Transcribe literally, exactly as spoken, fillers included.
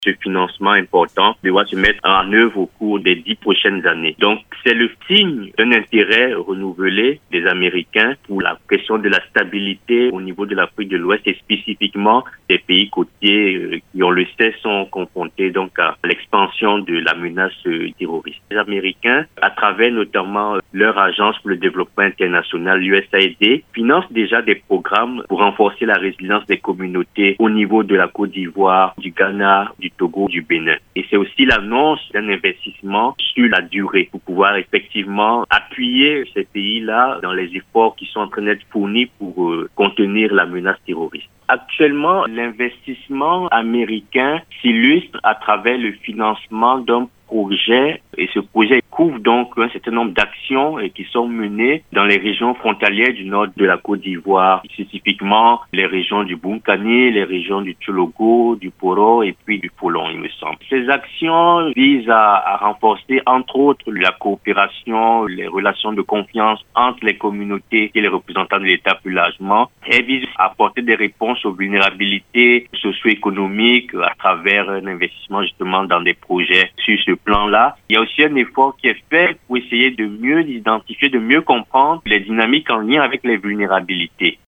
Ce financement important doit se mettre en œuvre au cours des dix prochaines années. Donc, c'est le signe d'un intérêt renouvelé des Américains pour la question de la stabilité au niveau de l'Afrique de l'Ouest et spécifiquement des pays côtiers qui, on le sait, sont confrontés donc à l'expansion de la menace terroriste. Les Américains, à travers notamment leur agence pour le développement international, l'U S A I D, financent déjà des programmes pour renforcer la résilience des communautés au niveau de la Côte d'Ivoire, du Ghana, du Togo, du Bénin. Et c'est aussi l'annonce d'un investissement sur la durée pour pouvoir effectivement appuyer ces pays-là dans les efforts qui sont en train d'être fournis pour euh, contenir la menace terroriste. Actuellement, l'investissement américain s'illustre à travers le financement d'un projet et ce projet couvre donc un certain nombre d'actions qui sont menées dans les régions frontalières du nord de la Côte d'Ivoire, spécifiquement les régions du Bunkani, les régions du Tchologo, du Poro et puis du Folon, il me semble. Ces actions visent à, à renforcer entre autres la coopération, les relations de confiance entre les communautés et les représentants de l'État plus largement. Elles visent à apporter des réponses aux vulnérabilités socio-économiques à travers un investissement justement dans des projets sur ce plan-là. Il y a aussi un effort qui est fait pour essayer de mieux identifier, de mieux comprendre les dynamiques en lien avec les vulnérabilités.